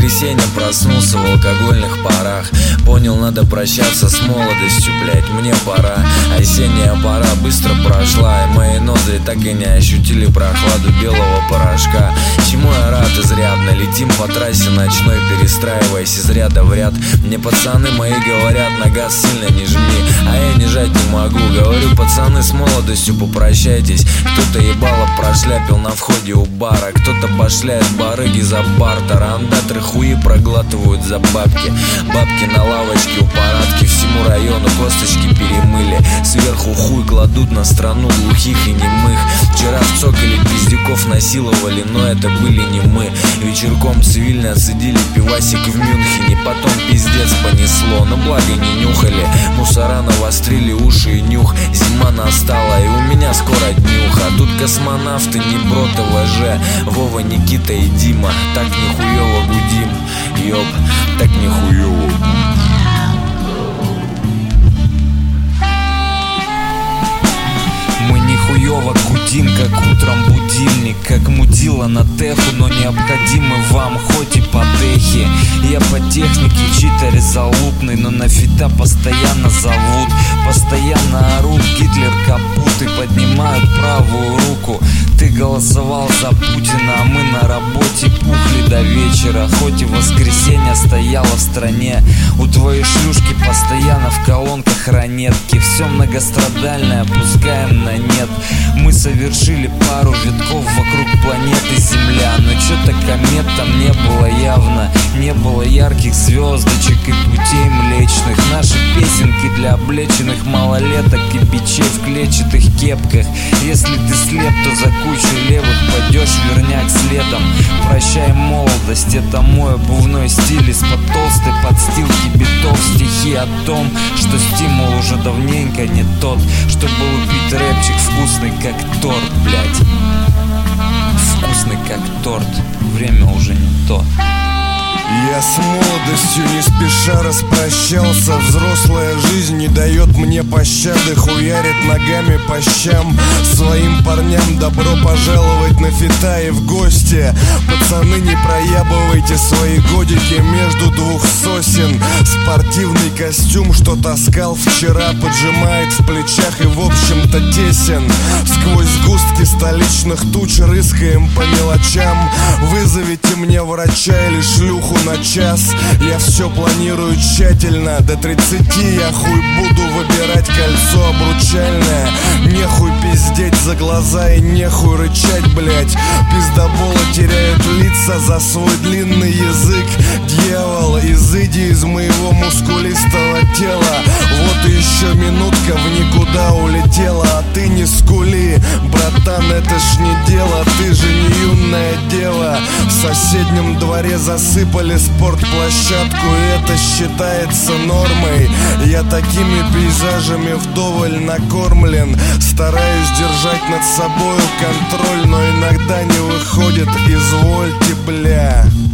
воскресенье проснулся в алкогольных парах. Понял, надо прощаться с молодостью, блять, мне пора. Осенняя пора быстро прошла, и мои ноздри так и не ощутили прохладу белого порошка. Чему я рад изрядно, летим по трассе ночной, перестраиваясь из ряда в ряд. Мне пацаны мои говорят, на газ сильно не жми, а я не жать не могу. Говорю, пацаны, с молодостью попрощайтесь. Кто-то ебало прошляпил на входе у бара, кто-то башляет барыги за бартер, андатры хуи проглатывают за бабки. Бабки на лавочке у парадки, всему району косточки перемыли. Сверху хуй кладут на страну глухих и немых. Вчера в цоколе пиздюков насиловали, но это были не мы. Вечерком цивильно отсидели пивасик в Мюнхене, потом пиздец понесло, но благо не нюхали. Мусора навострили уши и нюх. Зима настала, и у меня скоро днюха. Тут космонавты, не брото ВЖ, Вова, Никита и Дима. Так нихуёво гудим, ёп, так нихуёво. Мы нихуёво гудим, как утром будильник, как мудила на теху, но необходимы вам хоть и потехи. Я по технике читер залупный, но на фита постоянно зовут, постоянно орут Гитлер капут и поднимают правую руку. Ты голосовал за Путина, а мы на работе пухли до вечера. Хоть и воскресенье стояло в стране, у твоей шлюшки постоянно в колонках ранетки. Все многострадальное опускаем на нет. Мы совершили пару витков вокруг планеты Земля, но чё-то комет там не было явно. Не было ярких звездочек и путей млечных. Наши песенки для облеченных малолеток и бичей в клетчатых кепках. Если ты слеп, то за кучу левых пойдешь верняк следом. Прощай молодость, это мой обувной стиль из-под толстой подстилки битов. Стихи о том, что стимул уже давненько не тот, чтобы лупить рэпчик вкусный как торт, блять. Вкусный как торт, время уже не то. Я с молодостью не спеша распрощался. Взрослая жизнь не дает мне пощады, хуярит ногами по щам. Своим парням добро пожаловать на фита и в гости. Пацаны, не проябывайте свои годики между двух сосен. Спортивный костюм, что таскал вчера, поджимает в плечах и в общем-то тесен. Сквозь сгустки столичных туч рыскаем по мелочам. Вызовите мне врача или шлюху на час. Я все планирую тщательно. До 30 я хуй буду выбирать кольцо обручальное. Нехуй пиздеть за глаза и нехуй рычать, блять. Пиздоболы теряют лица за свой длинный язык. Дьявол, изыди из моего мускулистого тела. Вот и еще минутка в никуда улетела. А ты не скули, братан, это ж не дело. Ты же не юная дева. В соседнем дворе засыпали спортплощадку, и это считается нормой. Я такими пейзажами вдоволь накормлен. Стараюсь держать над собою контроль, но иногда не выходит, извольте, бля.